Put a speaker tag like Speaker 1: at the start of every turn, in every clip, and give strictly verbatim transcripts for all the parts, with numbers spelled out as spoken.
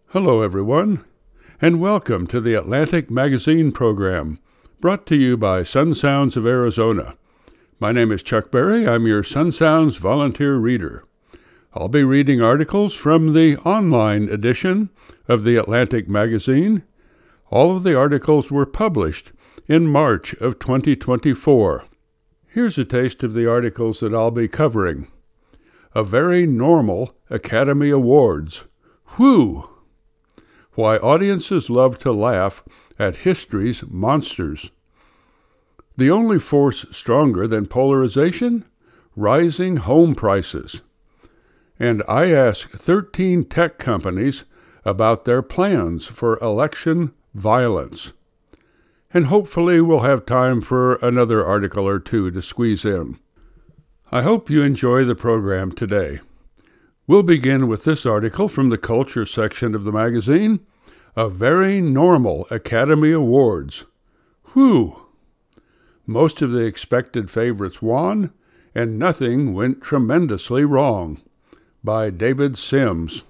Speaker 1: Hello, everyone, and welcome to the Atlantic Magazine program, brought to you by Sun Sounds of Arizona. My name is Chuck Berry. I'm your Sun Sounds volunteer reader. I'll be reading articles from the online edition of the Atlantic Magazine. All of the articles were published in March of twenty twenty-four. Here's a taste of the articles that I'll be covering. A Very Normal Academy Awards. Whew! Why audiences love to laugh at history's monsters. The only force stronger than polarization? Rising home prices. And I ask thirteen tech companies about their plans for election violence. And hopefully we'll have time for another article or two to squeeze in. I hope you enjoy the program today. We'll begin with this article from the culture section of the magazine, A Very Normal Academy Awards. Whew! Most of the expected favorites won, and nothing went tremendously wrong. By David Sims.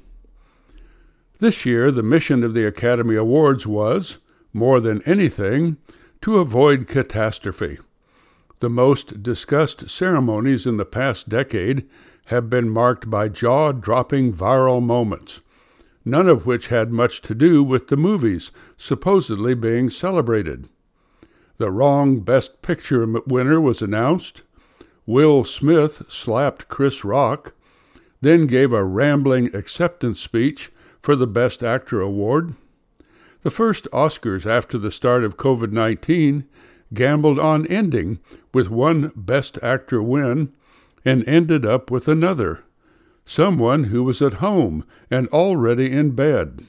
Speaker 1: This year, the mission of the Academy Awards was, more than anything, to avoid catastrophe. The most discussed ceremonies in the past decade have been marked by jaw-dropping viral moments, none of which had much to do with the movies supposedly being celebrated. The wrong Best Picture winner was announced. Will Smith slapped Chris Rock, then gave a rambling acceptance speech for the Best Actor award. The first Oscars after the start of covid nineteen gambled on ending with one Best Actor win and ended up with another, someone who was at home and already in bed.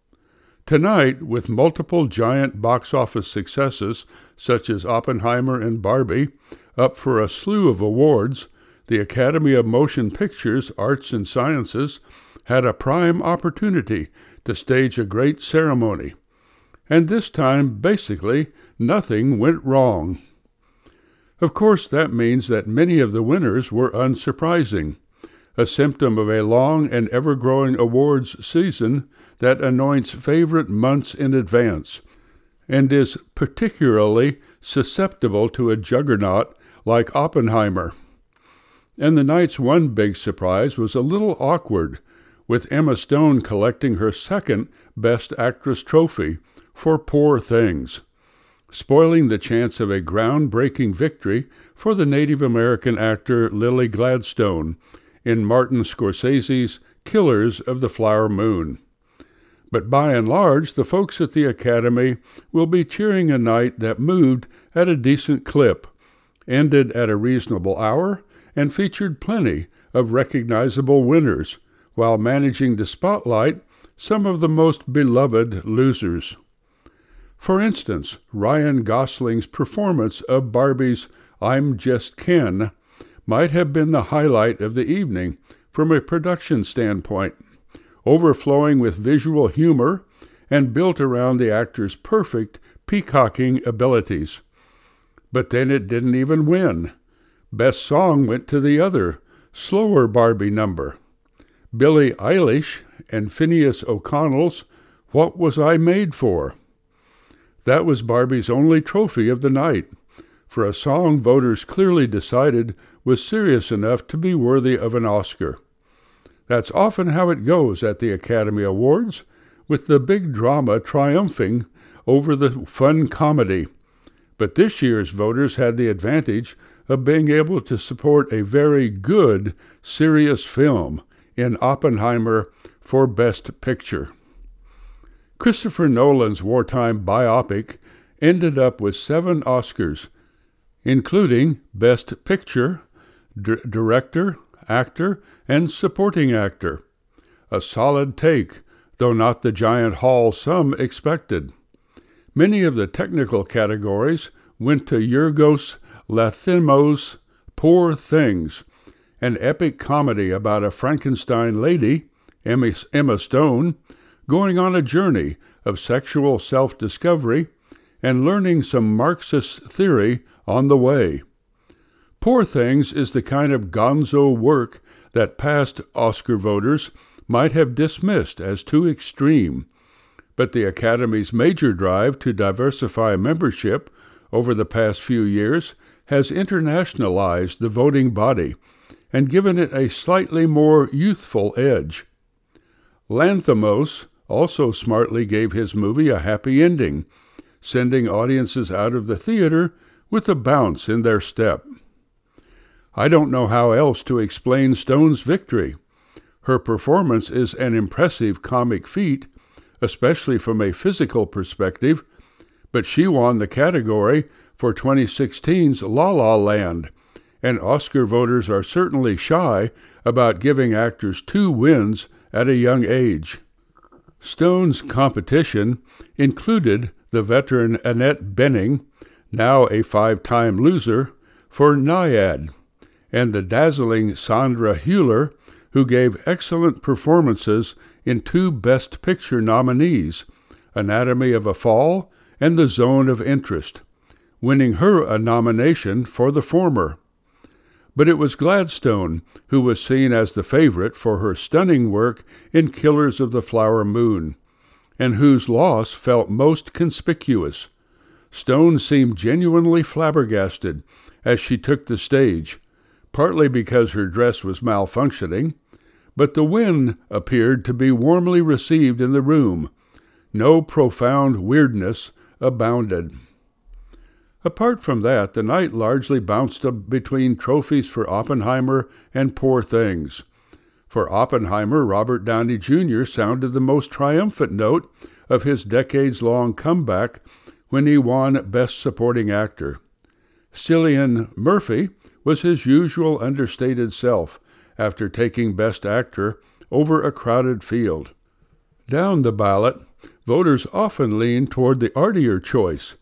Speaker 1: Tonight, with multiple giant box office successes such as Oppenheimer and Barbie up for a slew of awards, the Academy of Motion Pictures, Arts and Sciences had a prime opportunity to stage a great ceremony. And this time, basically, nothing went wrong. Of course, that means that many of the winners were unsurprising, a symptom of a long and ever-growing awards season that anoints favorite months in advance, and is particularly susceptible to a juggernaut like Oppenheimer. And the night's one big surprise was a little awkward, with Emma Stone collecting her second Best Actress trophy for Poor Things, spoiling the chance of a groundbreaking victory for the Native American actor Lily Gladstone in Martin Scorsese's Killers of the Flower Moon. But by and large, the folks at the Academy will be cheering a night that moved at a decent clip, ended at a reasonable hour, and featured plenty of recognizable winners, while managing to spotlight some of the most beloved losers. For instance, Ryan Gosling's performance of Barbie's I'm Just Ken might have been the highlight of the evening from a production standpoint, overflowing with visual humor and built around the actor's perfect peacocking abilities. But then it didn't even win. Best Song went to the other, slower Barbie number. Billie Eilish and Phineas O'Connell's What Was I Made For? That was Barbie's only trophy of the night, for a song voters clearly decided was serious enough to be worthy of an Oscar. That's often how it goes at the Academy Awards, with the big drama triumphing over the fun comedy. But this year's voters had the advantage of being able to support a very good, serious film in Oppenheimer for Best Picture. Christopher Nolan's wartime biopic ended up with seven Oscars, including Best Picture, D- Director, Actor, and Supporting Actor. A solid take, though not the giant haul some expected. Many of the technical categories went to Yorgos Lanthimos' Poor Things, an epic comedy about a Frankenstein lady, Emma, Emma Stone, going on a journey of sexual self-discovery and learning some Marxist theory on the way. Poor Things is the kind of gonzo work that past Oscar voters might have dismissed as too extreme, but the Academy's major drive to diversify membership over the past few years has internationalized the voting body and given it a slightly more youthful edge. Lanthimos also smartly gave his movie a happy ending, sending audiences out of the theater with a bounce in their step. I don't know how else to explain Stone's victory. Her performance is an impressive comic feat, especially from a physical perspective, but she won the category for twenty sixteen's La La Land, and Oscar voters are certainly shy about giving actors two wins at a young age. Stone's competition included the veteran Annette Bening, now a five-time loser, for Nyad, and the dazzling Sandra Hüller, who gave excellent performances in two Best Picture nominees, Anatomy of a Fall and The Zone of Interest, winning her a nomination for the former. But it was Gladstone who was seen as the favorite for her stunning work in Killers of the Flower Moon, and whose loss felt most conspicuous. Stone seemed genuinely flabbergasted as she took the stage, partly because her dress was malfunctioning, but the win appeared to be warmly received in the room. No profound weirdness abounded. Apart from that, the night largely bounced up between trophies for Oppenheimer and Poor Things. For Oppenheimer, Robert Downey Junior sounded the most triumphant note of his decades-long comeback when he won Best Supporting Actor. Cillian Murphy was his usual understated self after taking Best Actor over a crowded field. Down the ballot, voters often lean toward the artier choice,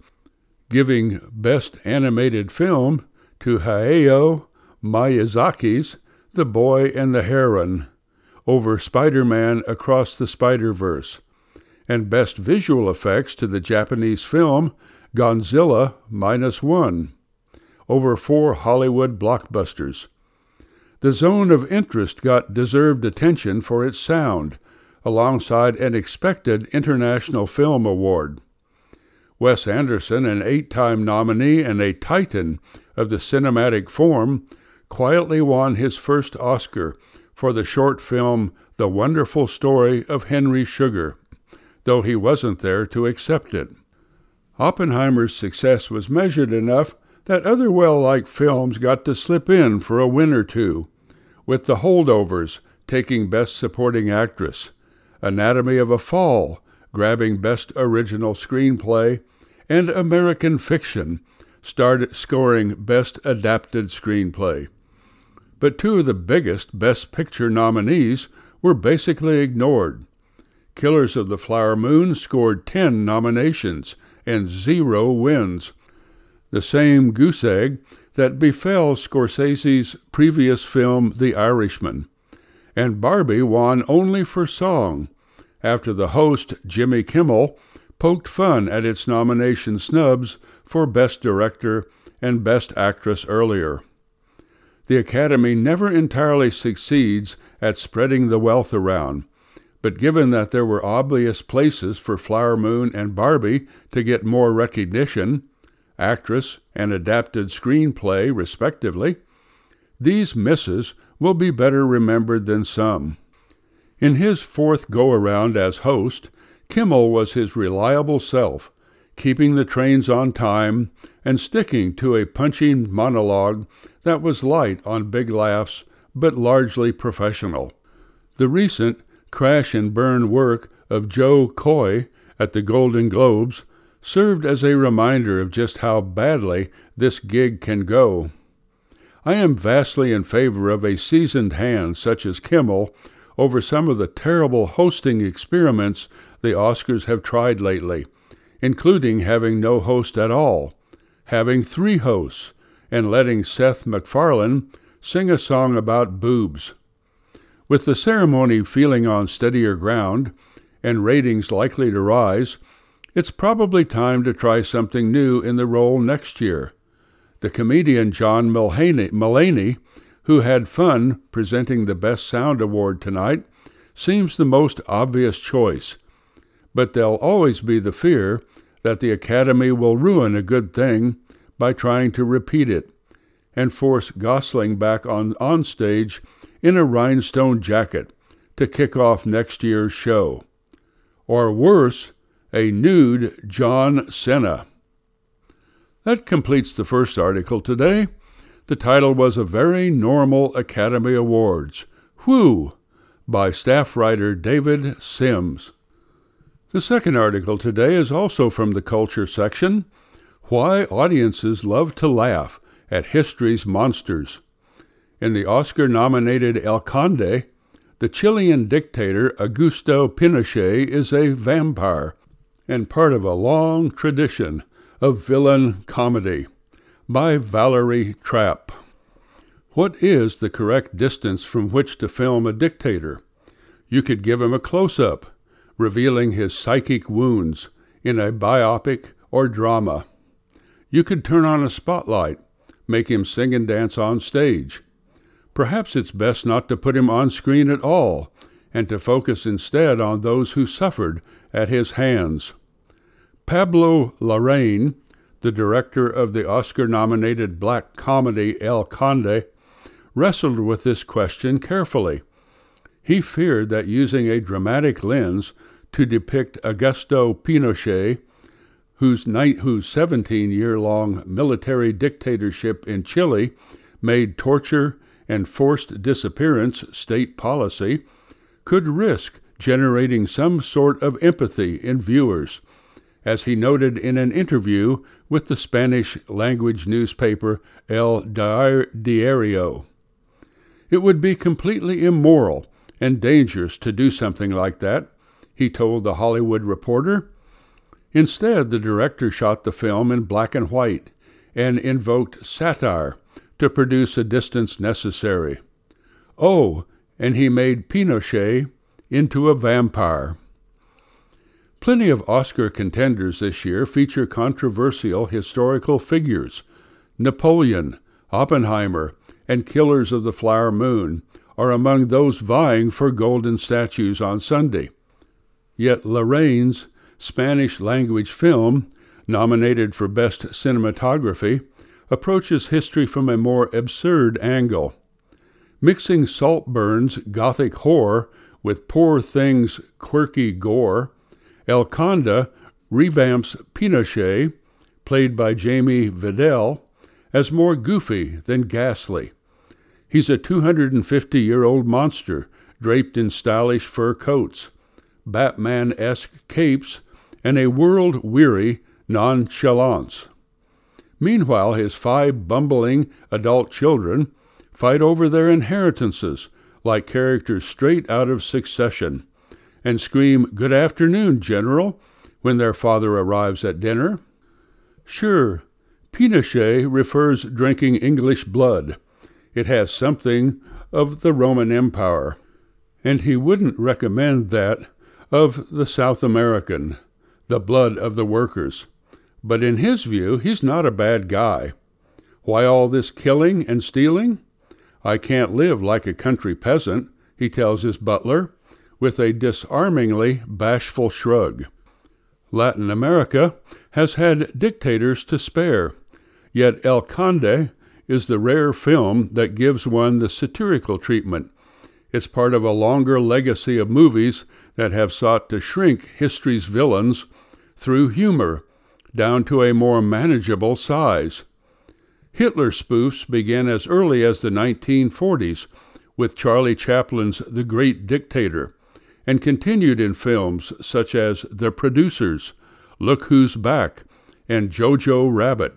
Speaker 1: giving Best Animated Film to Hayao Miyazaki's The Boy and the Heron over Spider-Man Across the Spider-Verse, and Best Visual Effects to the Japanese film Godzilla Minus One over four Hollywood blockbusters. The Zone of Interest got deserved attention for its sound, alongside an expected International Film Award. Wes Anderson, an eight-time nominee and a titan of the cinematic form, quietly won his first Oscar for the short film The Wonderful Story of Henry Sugar, though he wasn't there to accept it. Oppenheimer's success was measured enough that other well-liked films got to slip in for a win or two, with The Holdovers taking Best Supporting Actress, Anatomy of a Fall grabbing Best Original Screenplay, and American Fiction started scoring Best Adapted Screenplay. But two of the biggest Best Picture nominees were basically ignored. Killers of the Flower Moon scored ten nominations and zero wins, the same goose egg that befell Scorsese's previous film The Irishman. And Barbie won only for song, after the host, Jimmy Kimmel, poked fun at its nomination snubs for Best Director and Best Actress earlier. The Academy never entirely succeeds at spreading the wealth around, but given that there were obvious places for Flower Moon and Barbie to get more recognition, actress and adapted screenplay respectively, these misses will be better remembered than some. In his fourth go-around as host, Kimmel was his reliable self, keeping the trains on time and sticking to a punching monologue that was light on big laughs but largely professional. The recent crash and burn work of Joe Coy at the Golden Globes served as a reminder of just how badly this gig can go. I am vastly in favor of a seasoned hand such as Kimmel over some of the terrible hosting experiments the Oscars have tried lately, including having no host at all, having three hosts, and letting Seth MacFarlane sing a song about boobs. With the ceremony feeling on steadier ground and ratings likely to rise, it's probably time to try something new in the role next year. The comedian John Mulaney, Mulaney, who had fun presenting the Best Sound Award tonight, seems the most obvious choice, but there'll always be the fear that the Academy will ruin a good thing by trying to repeat it and force Gosling back on, on stage in a rhinestone jacket to kick off next year's show. Or worse, a nude John Cena. That completes the first article today. The title was A Very Normal Academy Awards. Whew! By staff writer David Sims. The second article today is also from the culture section. Why Audiences Love to Laugh at History's Monsters. In the Oscar-nominated El Conde, the Chilean dictator Augusto Pinochet is a vampire and part of a long tradition of villain comedy. By Valerie Trapp. What is the correct distance from which to film a dictator? You could give him a close-up, revealing his psychic wounds in a biopic or drama. You could turn on a spotlight, make him sing and dance on stage. Perhaps it's best not to put him on screen at all, and to focus instead on those who suffered at his hands. Pablo Larraín, the director of the Oscar-nominated black comedy El Conde, wrestled with this question carefully. He feared that using a dramatic lens to depict Augusto Pinochet, whose seventeen-year-long military dictatorship in Chile made torture and forced disappearance state policy, could risk generating some sort of empathy in viewers, as he noted in an interview with the Spanish-language newspaper El Diario. It would be completely immoral and dangerous to do something like that, he told The Hollywood Reporter. Instead, the director shot the film in black and white and invoked satire to produce a distance necessary. Oh, and he made Pinochet into a vampire. Plenty of Oscar contenders this year feature controversial historical figures. Napoleon, Oppenheimer, and Killers of the Flower Moon are among those vying for golden statues on Sunday. Yet Larraín's Spanish-language film, nominated for Best Cinematography, approaches history from a more absurd angle. Mixing Saltburn's gothic horror with Poor Things' quirky gore, El Conde revamps Pinochet, played by Jamie Vidal, as more goofy than ghastly. He's a two hundred fifty-year-old monster draped in stylish fur coats, Batman-esque capes, and a world-weary nonchalance. Meanwhile, his five bumbling adult children fight over their inheritances like characters straight out of Succession, and scream, "Good afternoon, General," when their father arrives at dinner. Sure, Pinochet refers drinking English blood. It has something of the Roman Empire, and he wouldn't recommend that of the South American, the blood of the workers. But in his view, he's not a bad guy. Why all this killing and stealing? I can't live like a country peasant, he tells his butler, with a disarmingly bashful shrug. Latin America has had dictators to spare, yet El Conde is the rare film that gives one the satirical treatment. It's part of a longer legacy of movies that have sought to shrink history's villains through humor down to a more manageable size. Hitler spoofs began as early as the nineteen forties with Charlie Chaplin's The Great Dictator, and continued in films such as The Producers, Look Who's Back, and Jojo Rabbit.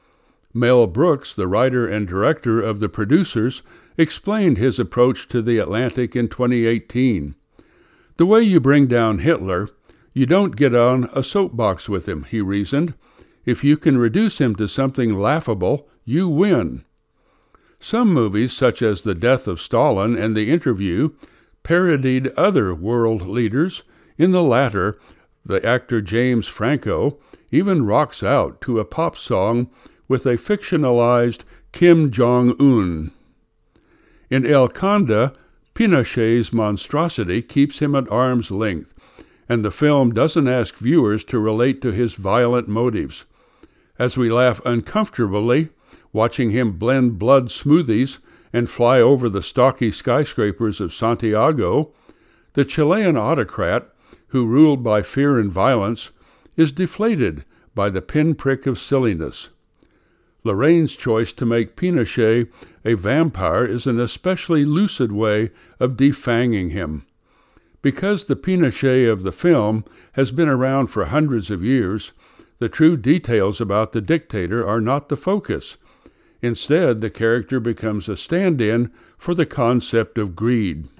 Speaker 1: Mel Brooks, the writer and director of The Producers, explained his approach to The Atlantic in twenty eighteen. The way you bring down Hitler, you don't get on a soapbox with him, he reasoned. If you can reduce him to something laughable, you win. Some movies, such as The Death of Stalin and The Interview, parodied other world leaders. In the latter, the actor James Franco even rocks out to a pop song with a fictionalized Kim Jong-un. In El Conde, Pinochet's monstrosity keeps him at arm's length, and the film doesn't ask viewers to relate to his violent motives. As we laugh uncomfortably, watching him blend blood smoothies and fly over the stocky skyscrapers of Santiago, the Chilean autocrat, who ruled by fear and violence, is deflated by the pinprick of silliness. Lorraine's choice to make Pinochet a vampire is an especially lucid way of defanging him. Because the Pinochet of the film has been around for hundreds of years, the true details about the dictator are not the focus. Instead, the character becomes a stand-in for the concept of greed.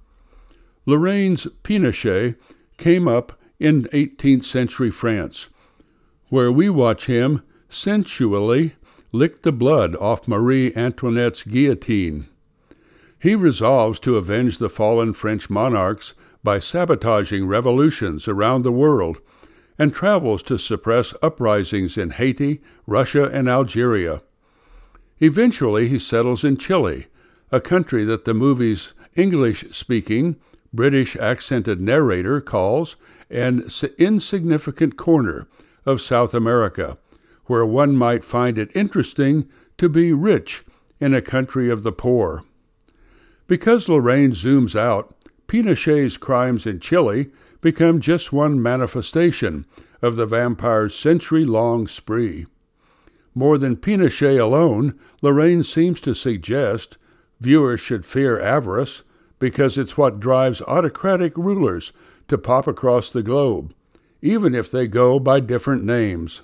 Speaker 1: Lorraine's Pinochet came up in eighteenth century France, where we watch him sensually lick the blood off Marie Antoinette's guillotine. He resolves to avenge the fallen French monarchs by sabotaging revolutions around the world, and travels to suppress uprisings in Haiti, Russia, and Algeria. Eventually, he settles in Chile, a country that the movie's English-speaking, British-accented narrator calls an insignificant corner of South America, where one might find it interesting to be rich in a country of the poor. Because Lorraine zooms out, Pinochet's crimes in Chile become just one manifestation of the vampire's century-long spree. More than Pinochet alone, Lorraine seems to suggest viewers should fear avarice because it's what drives autocratic rulers to pop across the globe, even if they go by different names.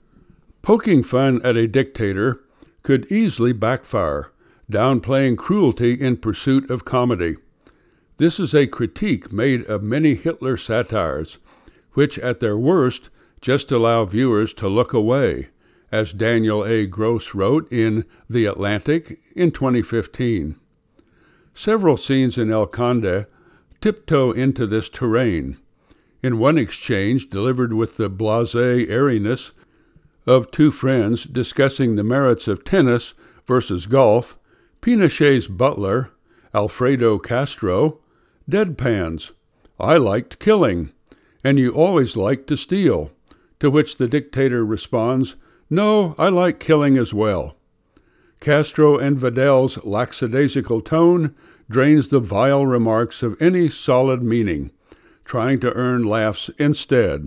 Speaker 1: Poking fun at a dictator could easily backfire, downplaying cruelty in pursuit of comedy. This is a critique made of many Hitler satires, which at their worst just allow viewers to look away, as Daniel A. Gross wrote in The Atlantic in twenty fifteen. Several scenes in El Conde tiptoe into this terrain. In one exchange delivered with the blasé airiness of two friends discussing the merits of tennis versus golf, Pinochet's butler, Alfredo Castro, deadpans, "I liked killing, and you always liked to steal," to which the dictator responds, "No, I like killing as well." Castro and Vidal's lackadaisical tone drains the vile remarks of any solid meaning, trying to earn laughs instead.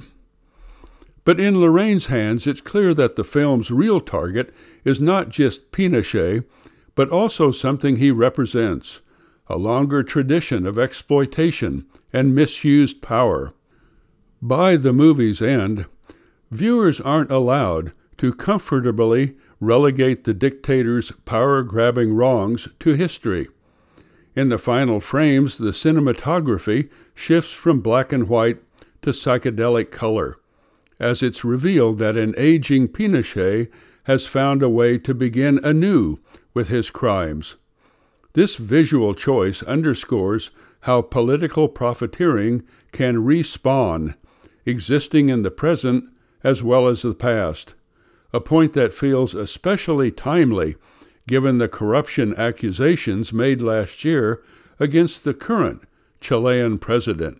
Speaker 1: But in Lorraine's hands, it's clear that the film's real target is not just Pinochet, but also something he represents, a longer tradition of exploitation and misused power. By the movie's end, viewers aren't allowed to comfortably relegate the dictator's power-grabbing wrongs to history. In the final frames, the cinematography shifts from black and white to psychedelic color, as it's revealed that an aging Pinochet has found a way to begin anew with his crimes. This visual choice underscores how political profiteering can respawn, existing in the present as well as the past, a point that feels especially timely given the corruption accusations made last year against the current Chilean president.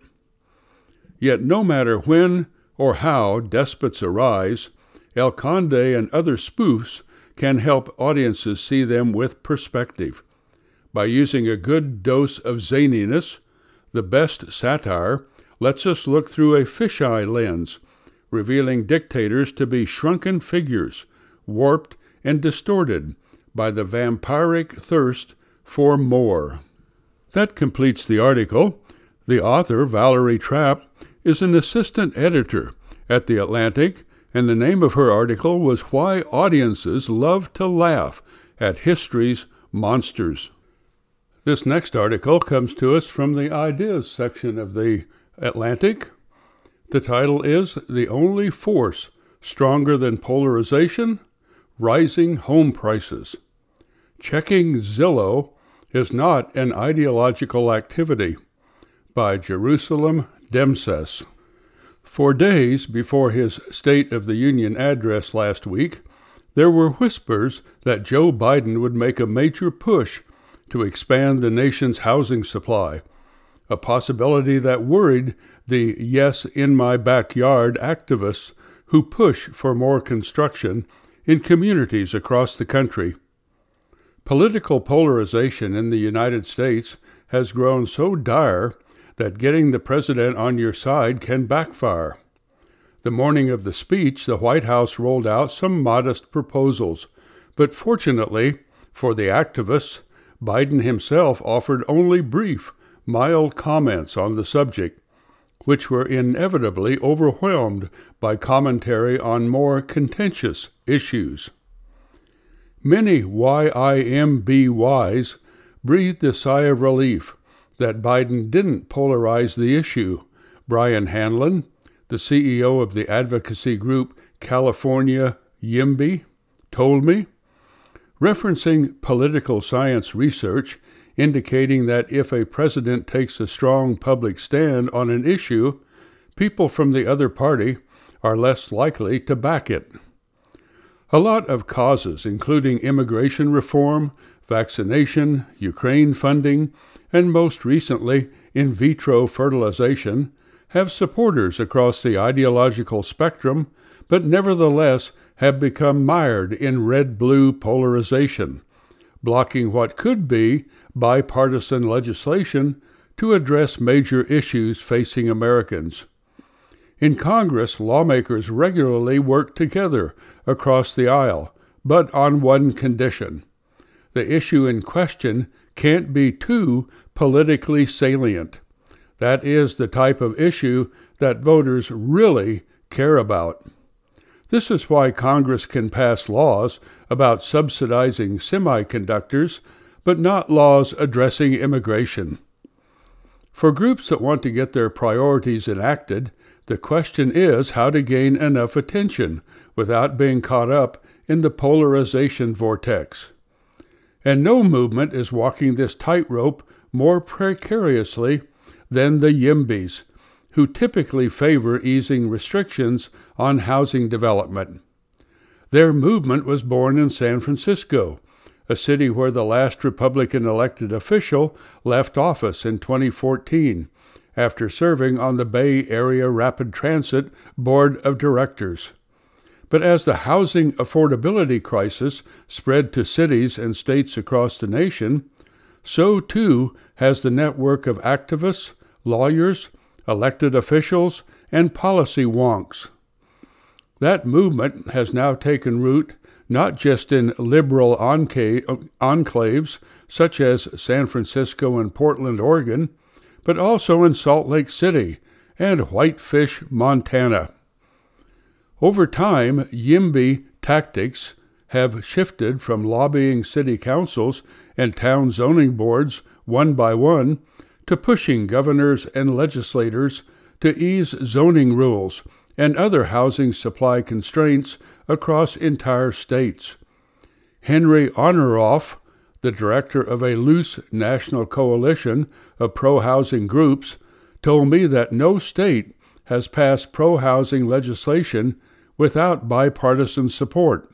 Speaker 1: Yet no matter when or how despots arise, El Conde and other spoofs can help audiences see them with perspective. By using a good dose of zaniness, the best satire lets us look through a fisheye lens, revealing dictators to be shrunken figures, warped and distorted by the vampiric thirst for more. That completes the article. The author, Valerie Trapp, is an assistant editor at The Atlantic, and the name of her article was Why Audiences Love to Laugh at History's Monsters. This next article comes to us from the Ideas section of The Atlantic. The title is The Only Force Stronger Than Polarization? Rising Home Prices. Checking Zillow is not an ideological activity, by Jerusalem Demses. For days before his State of the Union address last week, there were whispers that Joe Biden would make a major push to expand the nation's housing supply, a possibility that worried the Yes in My Backyard activists who push for more construction in communities across the country. Political polarization in the United States has grown so dire that getting the president on your side can backfire. The morning of the speech, the White House rolled out some modest proposals, but fortunately for the activists, Biden himself offered only brief, mild comments on the subject, which were inevitably overwhelmed by commentary on more contentious issues. Many Y I M B Ys breathed a sigh of relief that Biden didn't polarize the issue. Brian Hanlon, the C E O of the advocacy group California YIMBY, told me, referencing political science research indicating that if a president takes a strong public stand on an issue, people from the other party are less likely to back it. A lot of causes, including immigration reform, vaccination, Ukraine funding, and most recently, in vitro fertilization, have supporters across the ideological spectrum, but nevertheless have become mired in red-blue polarization, blocking what could be bipartisan legislation to address major issues facing Americans. In Congress, lawmakers regularly work together across the aisle, but on one condition. The issue in question can't be too politically salient. That is the type of issue that voters really care about. This is why Congress can pass laws about subsidizing semiconductors, but not laws addressing immigration. For groups that want to get their priorities enacted, the question is how to gain enough attention without being caught up in the polarization vortex. And no movement is walking this tightrope more precariously than the YIMBYs, who typically favor easing restrictions on housing development. Their movement was born in San Francisco, a city where the last Republican elected official left office in twenty fourteen, after serving on the Bay Area Rapid Transit Board of Directors. But as the housing affordability crisis spread to cities and states across the nation, so too has the network of activists, lawyers, elected officials, and policy wonks. That movement has now taken root not just in liberal enca- enclaves such as San Francisco and Portland, Oregon, but also in Salt Lake City and Whitefish, Montana. Over time, YIMBY tactics have shifted from lobbying city councils and town zoning boards one by one to pushing governors and legislators to ease zoning rules and other housing supply constraints across entire states. Henry Honoroff, the director of a loose national coalition of pro-housing groups, told me that no state has passed pro-housing legislation without bipartisan support.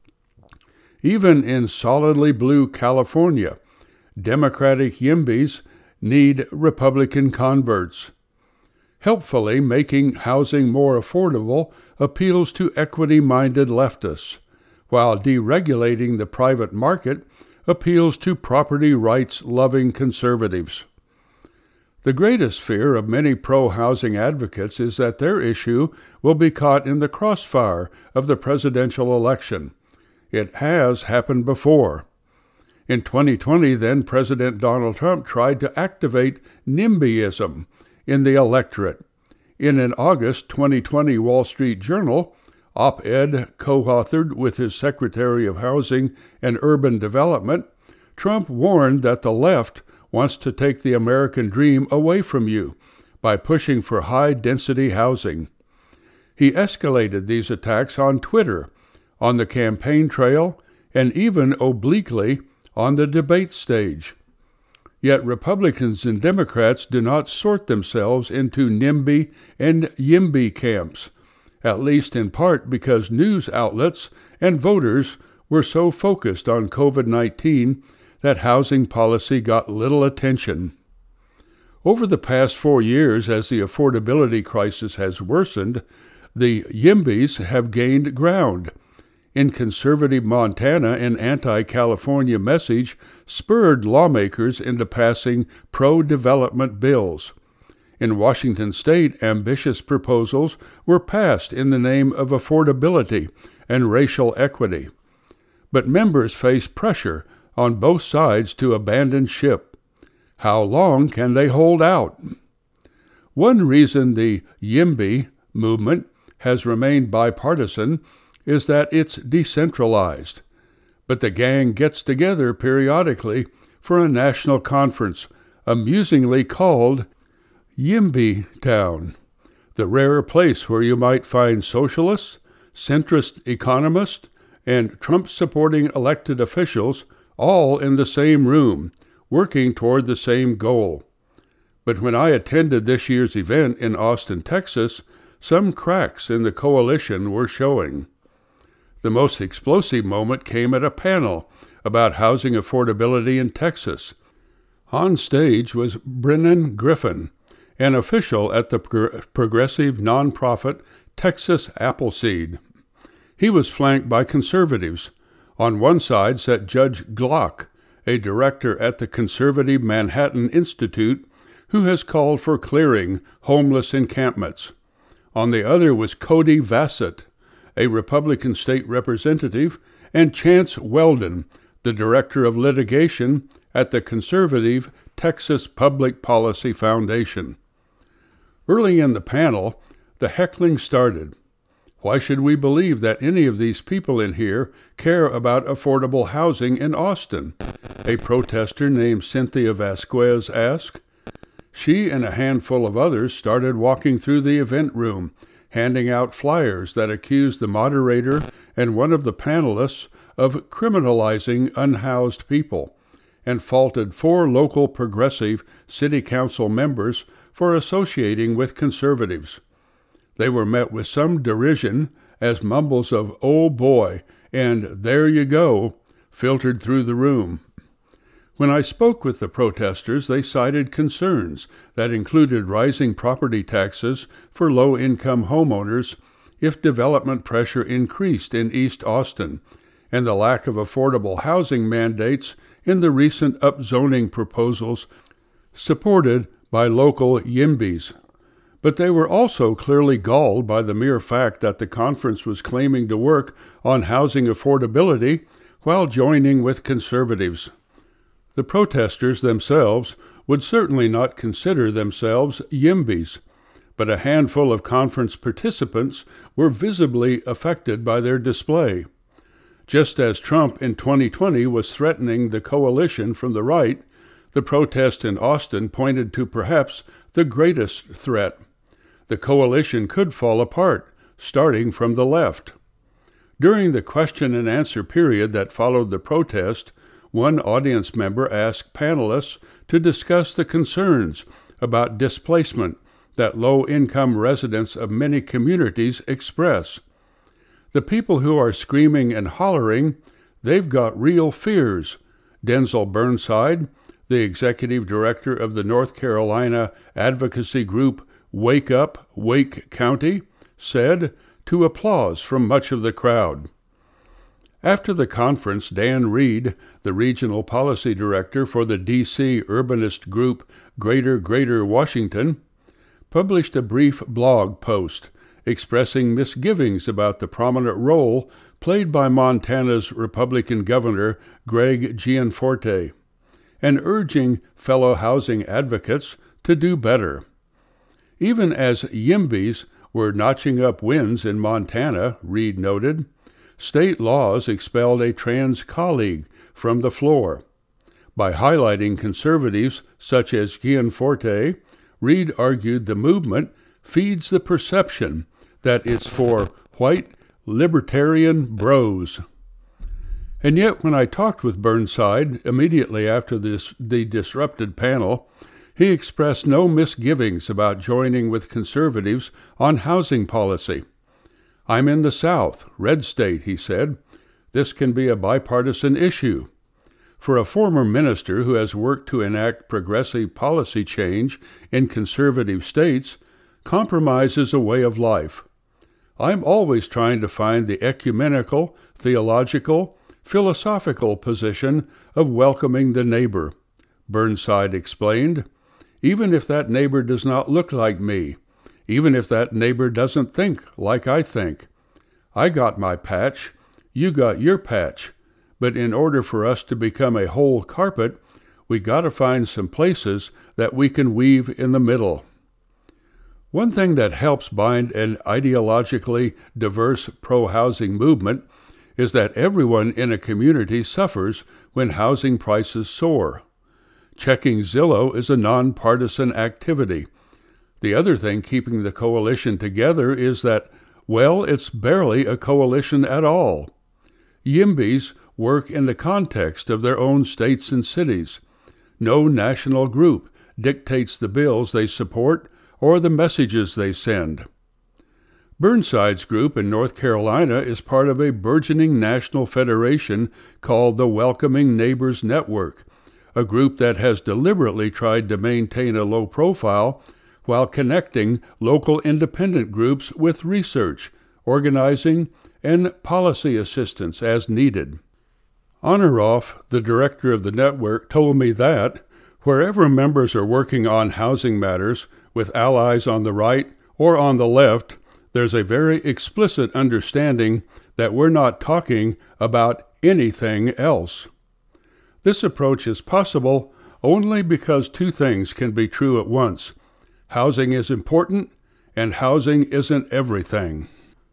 Speaker 1: Even in solidly blue California, Democratic YIMBYs need Republican converts. Helpfully making housing more affordable appeals to equity-minded leftists, while deregulating the private market appeals to property rights-loving conservatives. The greatest fear of many pro-housing advocates is that their issue will be caught in the crossfire of the presidential election. It has happened before. In twenty twenty, then-President Donald Trump tried to activate NIMBYism in the electorate. In an August twenty twenty Wall Street Journal op-ed co-authored with his Secretary of Housing and Urban Development, Trump warned that the left wants to take the American dream away from you by pushing for high-density housing. He escalated these attacks on Twitter, on the campaign trail, and even obliquely on the debate stage. Yet Republicans and Democrats do not sort themselves into NIMBY and YIMBY camps, at least in part because news outlets and voters were so focused on covid nineteen that housing policy got little attention. Over the past four years, as the affordability crisis has worsened, the YIMBYs have gained ground. In conservative Montana, an anti-California message spurred lawmakers into passing pro-development bills. In Washington state, ambitious proposals were passed in the name of affordability and racial equity. But members face pressure on both sides to abandon ship. How long can they hold out? One reason the YIMBY movement has remained bipartisan is that it's decentralized. But the gang gets together periodically for a national conference, amusingly called YIMBY Town, the rare place where you might find socialists, centrist economists, and Trump-supporting elected officials all in the same room, working toward the same goal. But when I attended this year's event in Austin, Texas, some cracks in the coalition were showing. The most explosive moment came at a panel about housing affordability in Texas. On stage was Brennan Griffin, an official at the pro- progressive nonprofit Texas Appleseed. He was flanked by conservatives. On one side sat Judge Glock, a director at the conservative Manhattan Institute, who has called for clearing homeless encampments. On the other was Cody Vassett, a Republican state representative, and Chance Weldon, the director of litigation at the conservative Texas Public Policy Foundation. Early in the panel, the heckling started. Why should we believe that any of these people in here care about affordable housing in Austin? A protester named Cynthia Vasquez asked. She and a handful of others started walking through the event room, handing out flyers that accused the moderator and one of the panelists of criminalizing unhoused people, and faulted four local progressive city council members for associating with conservatives. They were met with some derision as mumbles of "oh boy" and "there you go" filtered through the room. When I spoke with the protesters, they cited concerns that included rising property taxes for low-income homeowners if development pressure increased in East Austin, and the lack of affordable housing mandates in the recent upzoning proposals supported by local YIMBYs. But they were also clearly galled by the mere fact that the conference was claiming to work on housing affordability while joining with conservatives. The protesters themselves would certainly not consider themselves YIMBYs, but a handful of conference participants were visibly affected by their display. Just as Trump in twenty twenty was threatening the coalition from the right, the protest in Austin pointed to perhaps the greatest threat. The coalition could fall apart, starting from the left. During the question and answer period that followed the protest, one audience member asked panelists to discuss the concerns about displacement that low-income residents of many communities express. The people who are screaming and hollering, they've got real fears, Denzel Burnside, the executive director of the North Carolina advocacy group Wake Up, Wake County, said, to applause from much of the crowd. After the conference, Dan Reed, the regional policy director for the D C urbanist group Greater Greater Washington, published a brief blog post expressing misgivings about the prominent role played by Montana's Republican governor Greg Gianforte, and urging fellow housing advocates to do better. Even as YIMBYs were notching up wins in Montana, Reed noted, state laws expelled a trans colleague from the floor. By highlighting conservatives such as Gianforte, Reed argued the movement feeds the perception that it's for white libertarian bros. And yet, when I talked with Burnside immediately after this, the disrupted panel, he expressed no misgivings about joining with conservatives on housing policy. I'm in the South, red state, he said. This can be a bipartisan issue. For a former minister who has worked to enact progressive policy change in conservative states, compromise is a way of life. I'm always trying to find the ecumenical, theological, philosophical position of welcoming the neighbor, Burnside explained. Even if that neighbor does not look like me, even if that neighbor doesn't think like I think. I got my patch, you got your patch, but in order for us to become a whole carpet, we got to find some places that we can weave in the middle. One thing that helps bind an ideologically diverse pro-housing movement is that everyone in a community suffers when housing prices soar. Checking Zillow is a nonpartisan activity. The other thing keeping the coalition together is that, well, it's barely a coalition at all. YIMBYs work in the context of their own states and cities. No national group dictates the bills they support or the messages they send. Burnside's group in North Carolina is part of a burgeoning national federation called the Welcoming Neighbors Network, a group that has deliberately tried to maintain a low profile while connecting local independent groups with research, organizing, and policy assistance as needed. Honoroff, the director of the network, told me that wherever members are working on housing matters with allies on the right or on the left, there's a very explicit understanding that we're not talking about anything else. This approach is possible only because two things can be true at once. Housing is important, and housing isn't everything.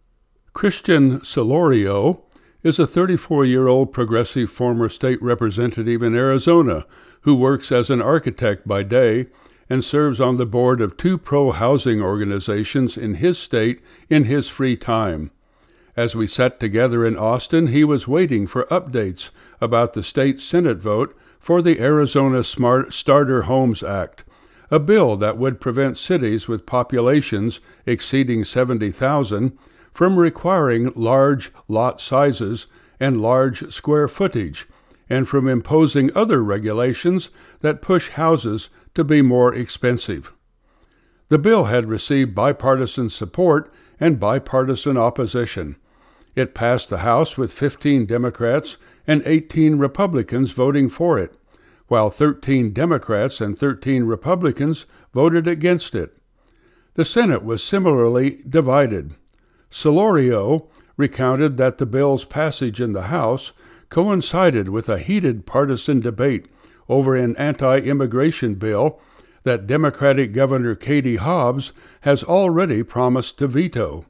Speaker 1: Christian Solorio is a thirty-four-year-old progressive former state representative in Arizona who works as an architect by day and serves on the board of two pro-housing organizations in his state in his free time. As we sat together in Austin, he was waiting for updates about the state Senate vote for the Arizona Smart Starter Homes Act, a bill that would prevent cities with populations exceeding seventy thousand from requiring large lot sizes and large square footage, and from imposing other regulations that push houses to be more expensive. The bill had received bipartisan support and bipartisan opposition. It passed the House with fifteen Democrats and eighteen Republicans voting for it, while thirteen Democrats and thirteen Republicans voted against it. The Senate was similarly divided. Solorio recounted that the bill's passage in the House coincided with a heated partisan debate over an anti-immigration bill that Democratic Governor Katie Hobbs has already promised to veto.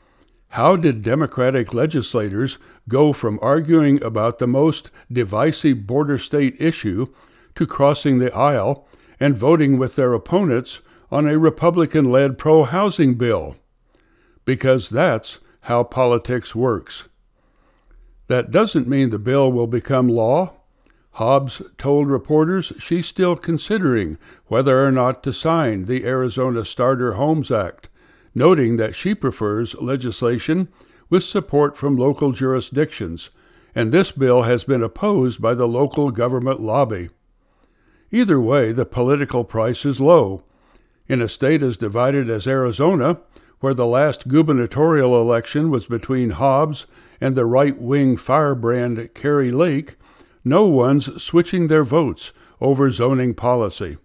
Speaker 1: How did Democratic legislators go from arguing about the most divisive border state issue to crossing the aisle and voting with their opponents on a Republican-led pro-housing bill? Because that's how politics works. That doesn't mean the bill will become law. Hobbs told reporters she's still considering whether or not to sign the Arizona Starter Homes Act, noting that she prefers legislation with support from local jurisdictions, and this bill has been opposed by the local government lobby. Either way, the political price is low. In a state as divided as Arizona, where the last gubernatorial election was between Hobbs and the right-wing firebrand Kari Lake, no one's switching their votes over zoning policy.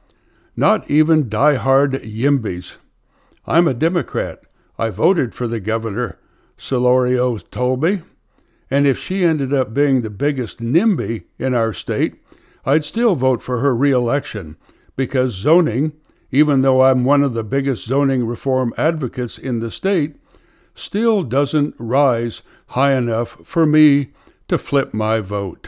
Speaker 1: Not even die-hard YIMBYs. I'm a Democrat. I voted for the governor, Solorio told me, and if she ended up being the biggest NIMBY in our state, I'd still vote for her re-election, because zoning, even though I'm one of the biggest zoning reform advocates in the state, still doesn't rise high enough for me to flip my vote.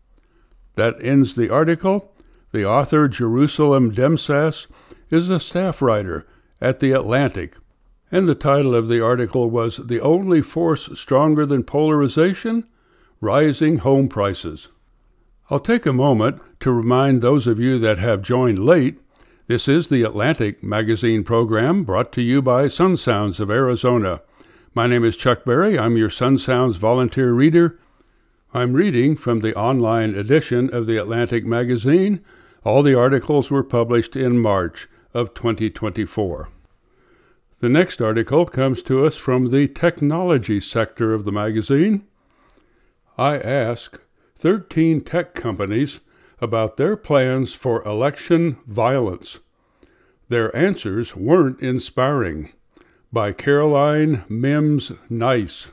Speaker 1: That ends the article. The author, Jerusalem Demsas, is a staff writer at The Atlantic, and the title of the article was The Only Force Stronger Than Polarization? Rising Home Prices. I'll take a moment to remind those of you that have joined late, this is the Atlantic magazine program brought to you by Sun Sounds of Arizona. My name is Chuck Berry. I'm your Sun Sounds volunteer reader. I'm reading from the online edition of the Atlantic magazine. All the articles were published in March of twenty twenty-four. The next article comes to us from the technology sector of the magazine. I ask thirteen tech companies about their plans for election violence. Their answers weren't inspiring. By Caroline Mims Nice.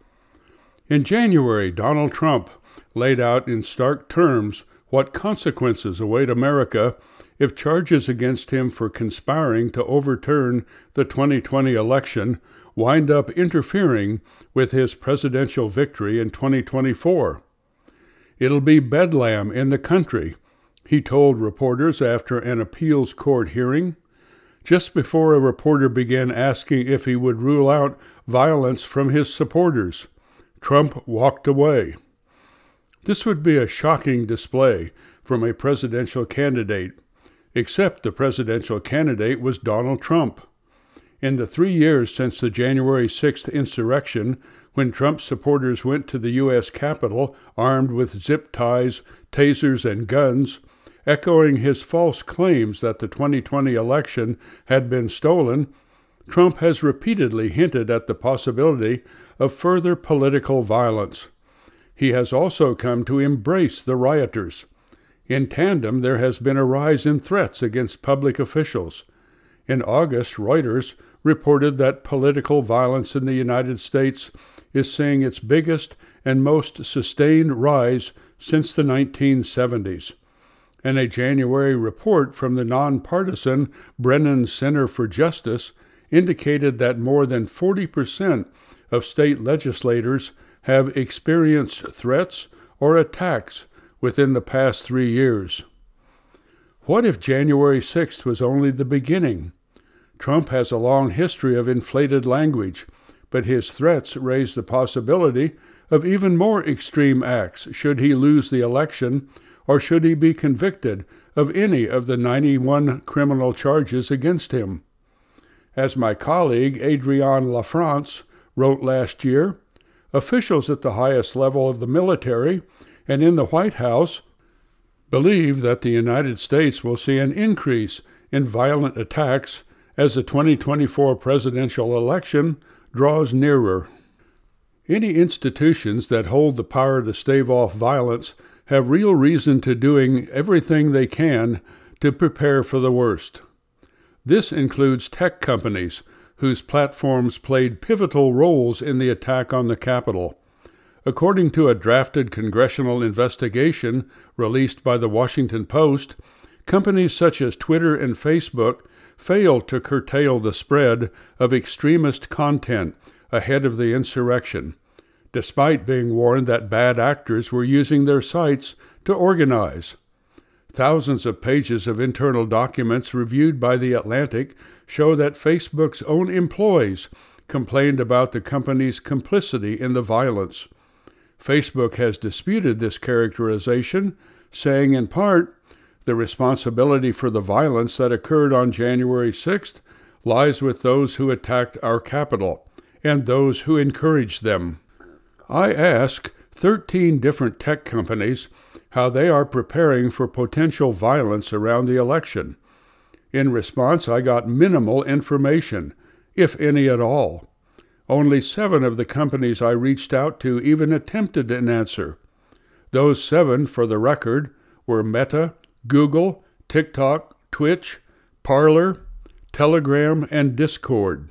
Speaker 1: In January, Donald Trump laid out in stark terms what consequences await America if charges against him for conspiring to overturn the twenty twenty election wind up interfering with his presidential victory in twenty twenty-four. It'll be bedlam in the country, he told reporters after an appeals court hearing, just before a reporter began asking if he would rule out violence from his supporters. Trump walked away. This would be a shocking display from a presidential candidate, except the presidential candidate was Donald Trump. In the three years since the January sixth insurrection, when Trump supporters went to the U S Capitol armed with zip ties, tasers, and guns, echoing his false claims that the twenty twenty election had been stolen, Trump has repeatedly hinted at the possibility of further political violence. He has also come to embrace the rioters. In tandem, there has been a rise in threats against public officials. In August, Reuters reported that political violence in the United States is seeing its biggest and most sustained rise since the nineteen seventies. And a January report from the nonpartisan Brennan Center for Justice indicated that more than forty percent of state legislators have experienced threats or attacks within the past three years. What if January sixth was only the beginning? Trump has a long history of inflated language, but his threats raise the possibility of even more extreme acts should he lose the election or should he be convicted of any of the ninety-one criminal charges against him. As my colleague Adrienne LaFrance wrote last year, officials at the highest level of the military and in the White House believe that the United States will see an increase in violent attacks as the twenty twenty-four presidential election draws nearer. Any institutions that hold the power to stave off violence have real reason to doing everything they can to prepare for the worst. This includes tech companies whose platforms played pivotal roles in the attack on the Capitol. According to a drafted congressional investigation released by the Washington Post, companies such as Twitter and Facebook failed to curtail the spread of extremist content ahead of the insurrection, despite being warned that bad actors were using their sites to organize. Thousands of pages of internal documents reviewed by The Atlantic show that Facebook's own employees complained about the company's complicity in the violence. Facebook has disputed this characterization, saying in part, the responsibility for the violence that occurred on January sixth lies with those who attacked our Capitol and those who encouraged them. I asked thirteen different tech companies how they are preparing for potential violence around the election. In response, I got minimal information, if any at all. Only seven of the companies I reached out to even attempted an answer. Those seven, for the record, were Meta, Google, TikTok, Twitch, Parler, Telegram, and Discord.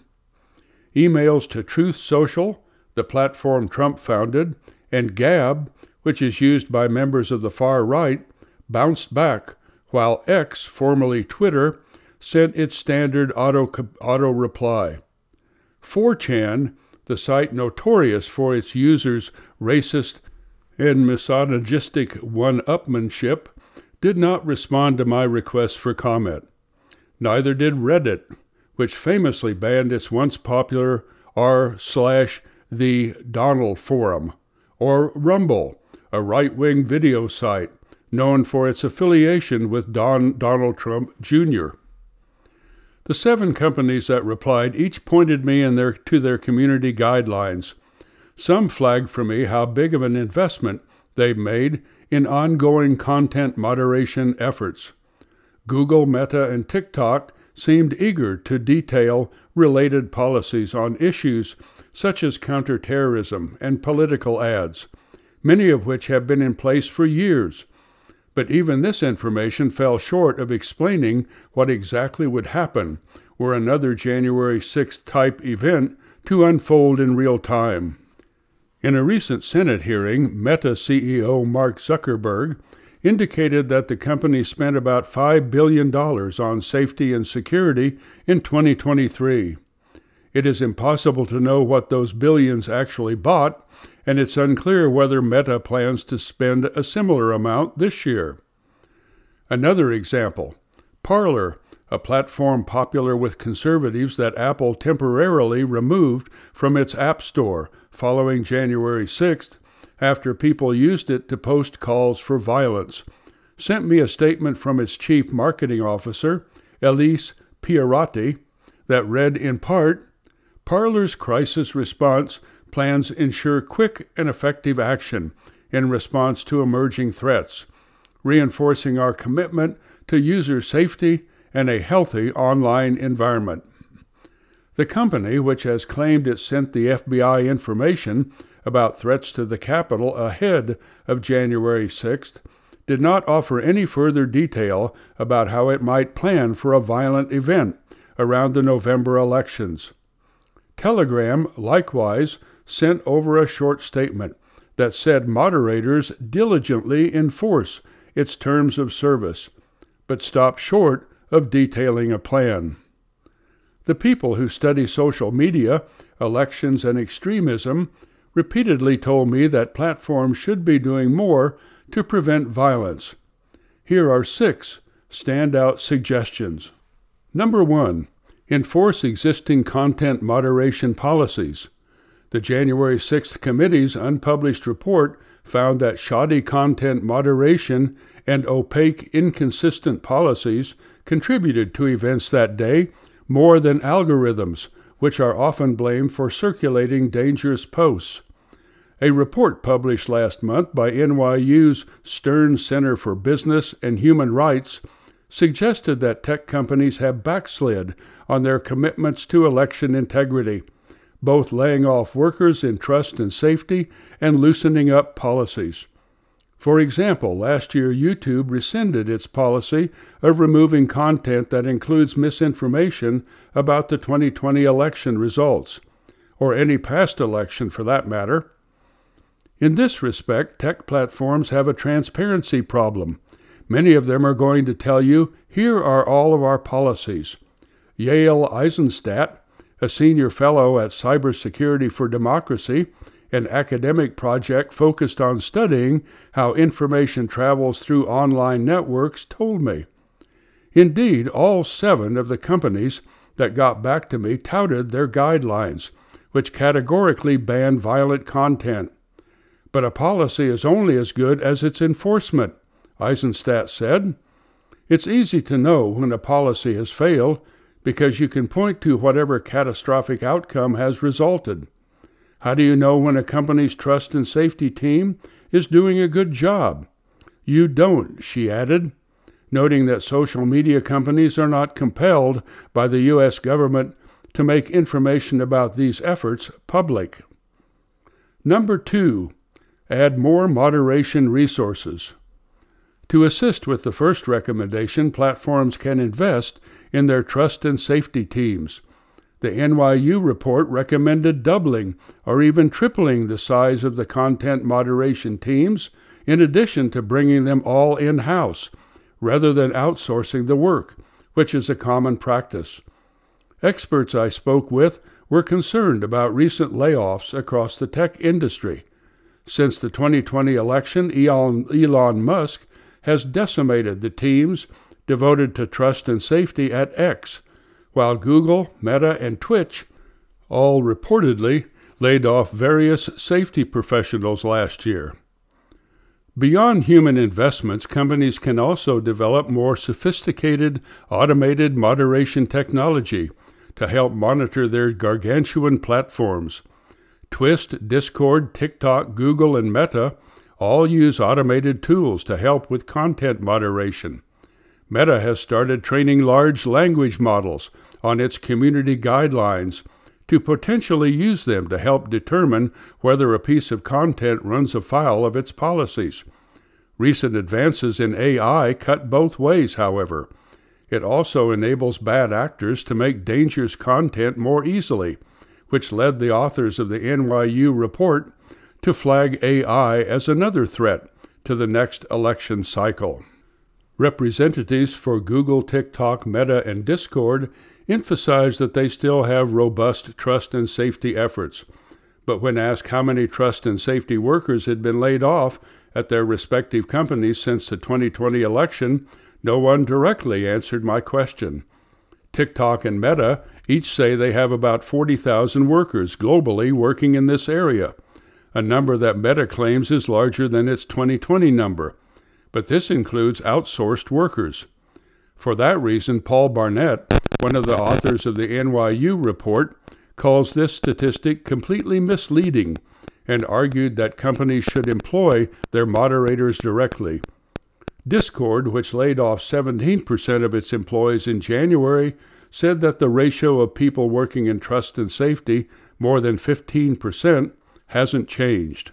Speaker 1: Emails to Truth Social, the platform Trump founded, and Gab, which is used by members of the far right, bounced back, while X, formerly Twitter, sent its standard auto, auto reply. four chan, the site notorious for its users' racist and misogynistic one-upmanship, did not respond to my request for comment. Neither did Reddit, which famously banned its once popular r slash the Donald Forum, or Rumble, a right-wing video site known for its affiliation with Don, Donald Trump Junior The seven companies that replied each pointed me in their, to their community guidelines. Some flagged for me how big of an investment they've made in ongoing content moderation efforts. Google, Meta, and TikTok seemed eager to detail related policies on issues such as counterterrorism and political ads, many of which have been in place for years. But even this information fell short of explaining what exactly would happen were another January sixth type event to unfold in real time. In a recent Senate hearing, Meta C E O Mark Zuckerberg indicated that the company spent about five billion dollars on safety and security in twenty twenty-three. It is impossible to know what those billions actually bought, and it's unclear whether Meta plans to spend a similar amount this year. Another example, Parler, a platform popular with conservatives that Apple temporarily removed from its App Store following January sixth, after people used it to post calls for violence, sent me a statement from its chief marketing officer, Elise Pierotti, that read in part, Parler's crisis response plans ensure quick and effective action in response to emerging threats, reinforcing our commitment to user safety and a healthy online environment. The company, which has claimed it sent the F B I information about threats to the Capitol ahead of January sixth, did not offer any further detail about how it might plan for a violent event around the November elections. Telegram, likewise, sent over a short statement that said moderators diligently enforce its terms of service, but stopped short of detailing a plan. The people who study social media, elections, and extremism repeatedly told me that platforms should be doing more to prevent violence. Here are six standout suggestions. Number one, enforce existing content moderation policies. The January sixth committee's unpublished report found that shoddy content moderation and opaque, inconsistent policies contributed to events that day more than algorithms, which are often blamed for circulating dangerous posts. A report published last month by N Y U's Stern Center for Business and Human Rights suggested that tech companies have backslid on their commitments to election integrity, both laying off workers in trust and safety and loosening up policies. For example, last year YouTube rescinded its policy of removing content that includes misinformation about the twenty twenty election results, or any past election for that matter. In this respect, tech platforms have a transparency problem. Many of them are going to tell you, here are all of our policies. Yael Eisenstadt, a senior fellow at Cybersecurity for Democracy, an academic project focused on studying how information travels through online networks, told me. Indeed, all seven of the companies that got back to me touted their guidelines, which categorically ban violent content. But a policy is only as good as its enforcement, Eisenstadt said. It's easy to know when a policy has failed because you can point to whatever catastrophic outcome has resulted. How do you know when a company's trust and safety team is doing a good job? You don't, she added, noting that social media companies are not compelled by the U S government to make information about these efforts public. Number two, add more moderation resources. To assist with the first recommendation, platforms can invest in their trust and safety teams. The N Y U report recommended doubling or even tripling the size of the content moderation teams, in addition to bringing them all in-house, rather than outsourcing the work, which is a common practice. Experts I spoke with were concerned about recent layoffs across the tech industry. Since the twenty twenty election, Elon, Elon Musk has decimated the teams devoted to trust and safety at X, while Google, Meta, and Twitch all reportedly laid off various safety professionals last year. Beyond human investments, companies can also develop more sophisticated, automated moderation technology to help monitor their gargantuan platforms. Twist, Discord, TikTok, Google, and Meta all use automated tools to help with content moderation. Meta has started training large language models on its community guidelines to potentially use them to help determine whether a piece of content runs afoul of its policies. Recent advances in A I cut both ways, however. It also enables bad actors to make dangerous content more easily, which led the authors of the N Y U report to flag A I as another threat to the next election cycle. Representatives for Google, TikTok, Meta, and Discord emphasize that they still have robust trust and safety efforts. But when asked how many trust and safety workers had been laid off at their respective companies since the twenty twenty election, no one directly answered my question. TikTok and Meta each say they have about forty thousand workers globally working in this area, a number that Meta claims is larger than its twenty twenty number. But this includes outsourced workers. For that reason, Paul Barnett, one of the authors of the N Y U report, calls this statistic completely misleading and argued that companies should employ their moderators directly. Discord, which laid off seventeen percent of its employees in January, said that the ratio of people working in trust and safety, more than fifteen percent, hasn't changed.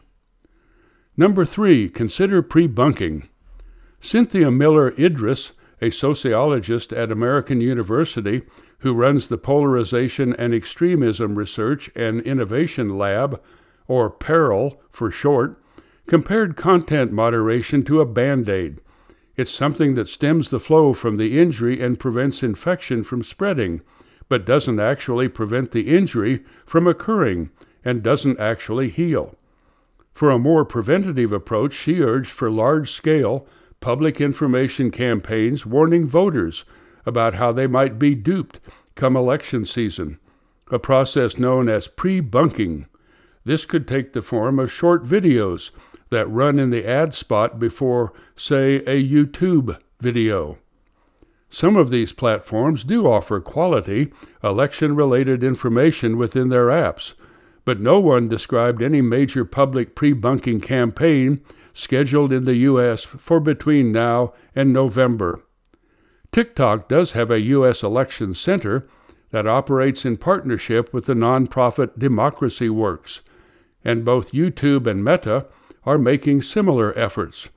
Speaker 1: Number three, consider pre-bunking. Cynthia Miller Idris, a sociologist at American University who runs the Polarization and Extremism Research and Innovation Lab, or PERIL for short, compared content moderation to a Band-Aid. It's something that stems the flow from the injury and prevents infection from spreading, but doesn't actually prevent the injury from occurring and doesn't actually heal. For a more preventative approach, she urged for large-scale public information campaigns warning voters about how they might be duped come election season, a process known as pre-bunking. This could take the form of short videos that run in the ad spot before, say, a YouTube video. Some of these platforms do offer quality, election-related information within their apps, but no one described any major public pre-bunking campaign scheduled in the U S for between now and November. TikTok does have a U S election center that operates in partnership with the nonprofit Democracy Works, and both YouTube and Meta are making similar efforts.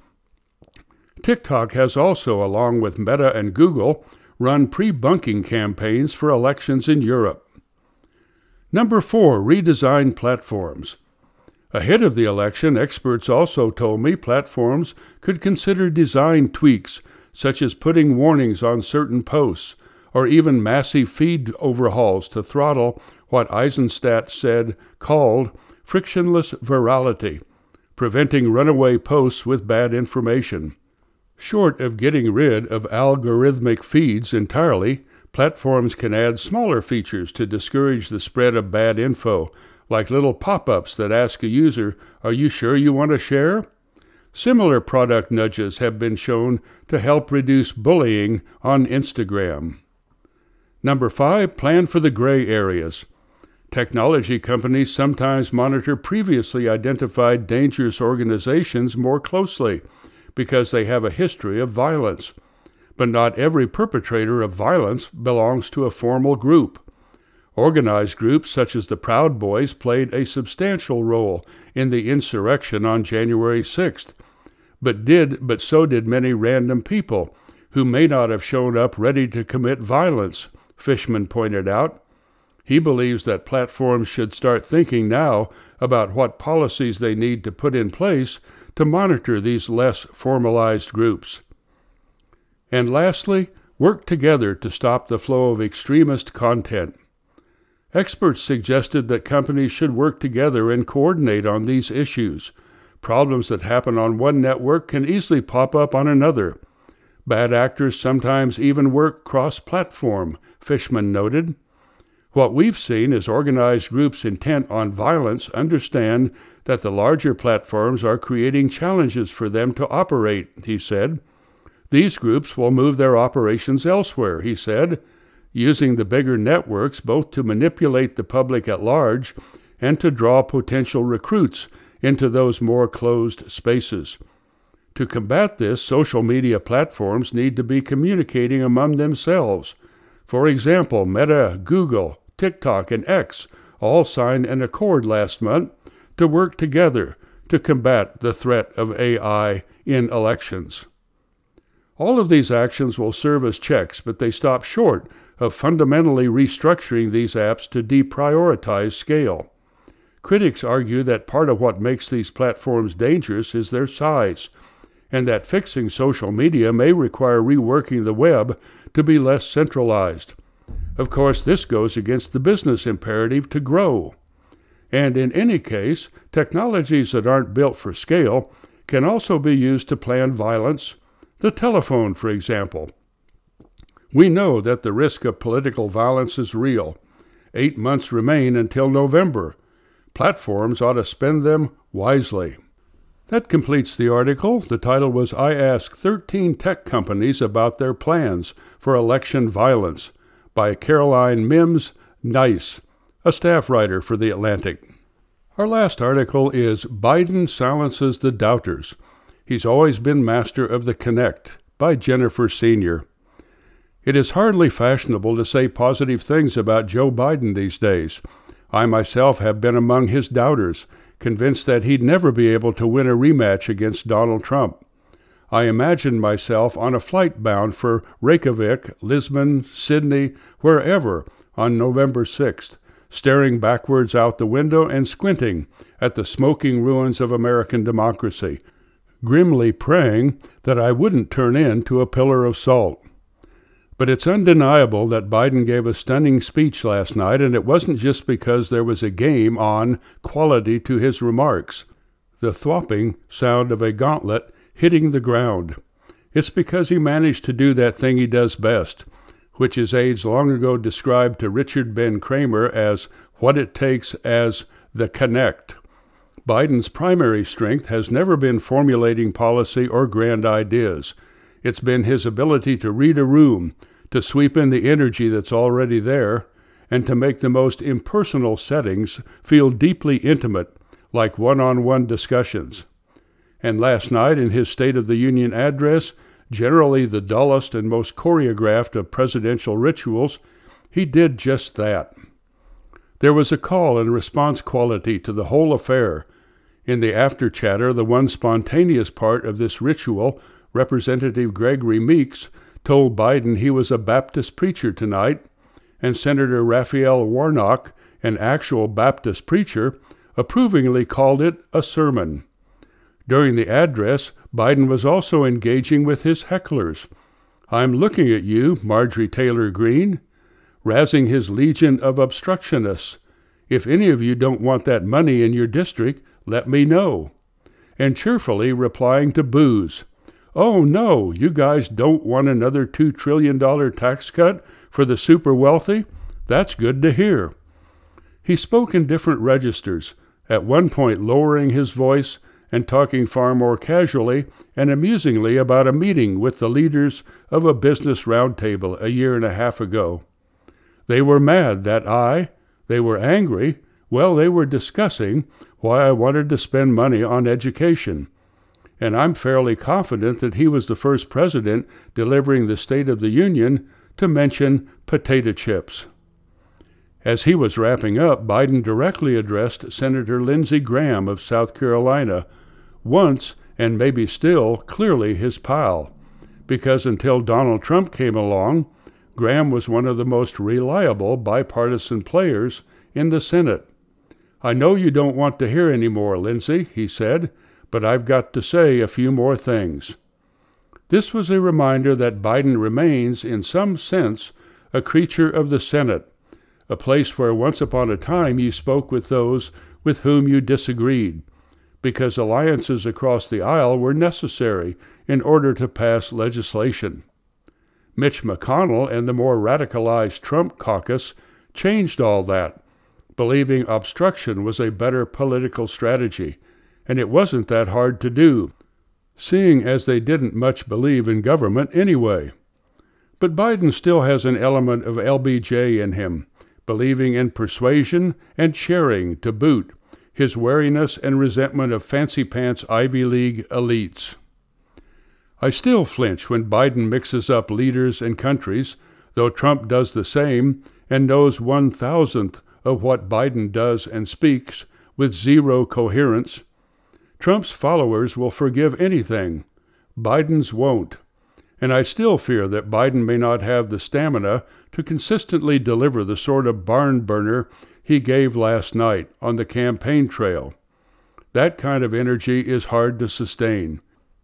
Speaker 1: TikTok has also, along with Meta and Google, run pre-bunking campaigns for elections in Europe. Number four, redesign platforms. Ahead of the election, experts also told me platforms could consider design tweaks, such as putting warnings on certain posts, or even massive feed overhauls to throttle what Eisenstadt said called frictionless virality, preventing runaway posts with bad information. Short of getting rid of algorithmic feeds entirely, platforms can add smaller features to discourage the spread of bad info, like little pop-ups that ask a user, "Are you sure you want to share?" Similar product nudges have been shown to help reduce bullying on Instagram. Number five, plan for the gray areas. Technology companies sometimes monitor previously identified dangerous organizations more closely because they have a history of violence. But not every perpetrator of violence belongs to a formal group. Organized groups such as the Proud Boys played a substantial role in the insurrection on January sixth, but did but so did many random people who may not have shown up ready to commit violence, Fishman pointed out. He believes that platforms should start thinking now about what policies they need to put in place to monitor these less formalized groups. And lastly, work together to stop the flow of extremist content. Experts suggested that companies should work together and coordinate on these issues. Problems that happen on one network can easily pop up on another. Bad actors sometimes even work cross-platform, Fishman noted. What we've seen is organized groups intent on violence understand that the larger platforms are creating challenges for them to operate, he said. These groups will move their operations elsewhere, he said, using the bigger networks both to manipulate the public at large and to draw potential recruits into those more closed spaces. To combat this, social media platforms need to be communicating among themselves. For example, Meta, Google, TikTok, and X all signed an accord last month to work together to combat the threat of A I in elections. All of these actions will serve as checks, but they stop short of fundamentally restructuring these apps to deprioritize scale. Critics argue that part of what makes these platforms dangerous is their size, and that fixing social media may require reworking the web to be less centralized. Of course, this goes against the business imperative to grow. And in any case, technologies that aren't built for scale can also be used to plan violence. The telephone, for example. We know that the risk of political violence is real. Eight months remain until November. Platforms ought to spend them wisely. That completes the article. The title was I Asked thirteen Tech Companies About Their Plans for Election Violence by Caroline Mims Nice, a staff writer for The Atlantic. Our last article is Biden Silences the Doubters. He's Always Been Master of the Connect by Jennifer Senior. It is hardly fashionable to say positive things about Joe Biden these days. I myself have been among his doubters, convinced that he'd never be able to win a rematch against Donald Trump. I imagined myself on a flight bound for Reykjavik, Lisbon, Sydney, wherever, on November sixth, staring backwards out the window and squinting at the smoking ruins of American democracy, grimly praying that I wouldn't turn into a pillar of salt. But it's undeniable that Biden gave a stunning speech last night, and it wasn't just because there was a game on quality to his remarks, the thwopping sound of a gauntlet hitting the ground. It's because he managed to do that thing he does best, which his aides long ago described to Richard Ben Cramer as what it takes as the connect. Biden's primary strength has never been formulating policy or grand ideas. It's been his ability to read a room, to sweep in the energy that's already there, and to make the most impersonal settings feel deeply intimate, like one-on-one discussions. And last night, in his State of the Union address, generally the dullest and most choreographed of presidential rituals, he did just that. There was a call and response quality to the whole affair. In the after-chatter, the one spontaneous part of this ritual, Representative Gregory Meeks told Biden he was a Baptist preacher tonight, and Senator Raphael Warnock, an actual Baptist preacher, approvingly called it a sermon. During the address, Biden was also engaging with his hecklers. I'm looking at you, Marjorie Taylor Greene, razzing his legion of obstructionists. If any of you don't want that money in your district, let me know. And cheerfully replying to boos. Oh, no, you guys don't want another two trillion dollars tax cut for the super wealthy? That's good to hear. He spoke in different registers, at one point lowering his voice and talking far more casually and amusingly about a meeting with the leaders of a business roundtable a year and a half ago. They were mad that I, they were angry, well, they were discussing why I wanted to spend money on education. And I'm fairly confident that he was the first president delivering the State of the Union to mention potato chips. As he was wrapping up, Biden directly addressed Senator Lindsey Graham of South Carolina, once, and maybe still, clearly his pal, because until Donald Trump came along, Graham was one of the most reliable bipartisan players in the Senate. I know you don't want to hear any more, Lindsey, he said, but I've got to say a few more things. This was a reminder that Biden remains, in some sense, a creature of the Senate, a place where once upon a time you spoke with those with whom you disagreed, because alliances across the aisle were necessary in order to pass legislation. Mitch McConnell and the more radicalized Trump caucus changed all that, believing obstruction was a better political strategy, and it wasn't that hard to do, seeing as they didn't much believe in government anyway. But Biden still has an element of L B J in him, believing in persuasion and sharing to boot, his wariness and resentment of fancy-pants Ivy League elites. I still flinch when Biden mixes up leaders and countries, though Trump does the same and knows one-thousandth of what Biden does and speaks with zero coherence. Trump's followers will forgive anything. Biden's won't. And I still fear that Biden may not have the stamina to consistently deliver the sort of barn burner he gave last night on the campaign trail. That kind of energy is hard to sustain,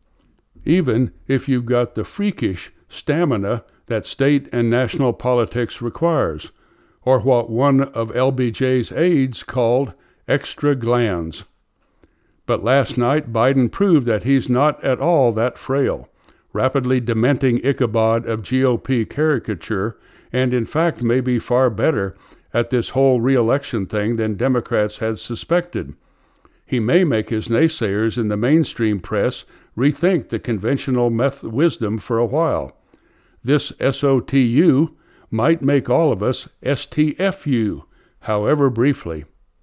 Speaker 1: even if you've got the freakish stamina that state and national politics requires, or what one of L B J's aides called extra glands. But last night, Biden proved that he's not at all that frail, rapidly dementing Ichabod of G O P caricature, and in fact may be far better at this whole re-election thing than Democrats had suspected. He may make his naysayers in the mainstream press rethink the conventional meth wisdom for a while. This S O T U might make all of us S T F U, however briefly.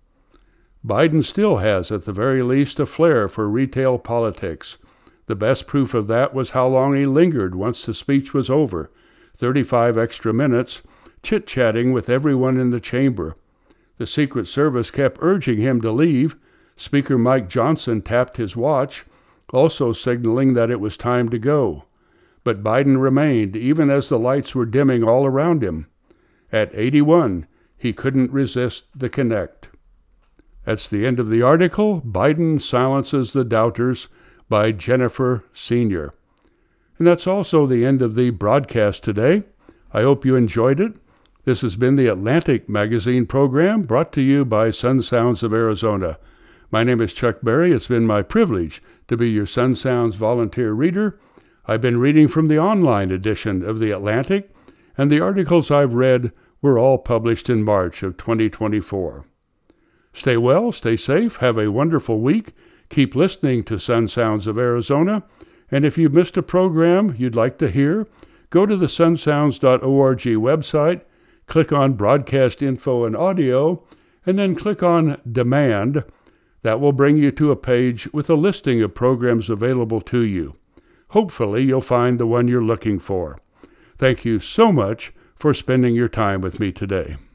Speaker 1: Biden still has, at the very least, a flair for retail politics. The best proof of that was how long he lingered once the speech was over, thirty-five extra minutes, chit-chatting with everyone in the chamber. The Secret Service kept urging him to leave. Speaker Mike Johnson tapped his watch, also signaling that it was time to go. But Biden remained, even as the lights were dimming all around him. At eighty-one, he couldn't resist the connect. That's the end of the article, Biden Silences the Doubters, by Jennifer Senior And that's also the end of the broadcast today. I hope you enjoyed it. This has been the Atlantic Magazine program, brought to you by Sun Sounds of Arizona. My name is Chuck Berry. It's been my privilege to be your Sun Sounds volunteer reader. I've been reading from the online edition of the Atlantic, and the articles I've read were all published in March of twenty twenty-four. Stay well, stay safe, have a wonderful week. Keep listening to Sun Sounds of Arizona, and if you've missed a program you'd like to hear, go to the sun sounds dot org website, click on Broadcast Info and Audio, and then click on Demand. That will bring you to a page with a listing of programs available to you. Hopefully you'll find the one you're looking for. Thank you so much for spending your time with me today.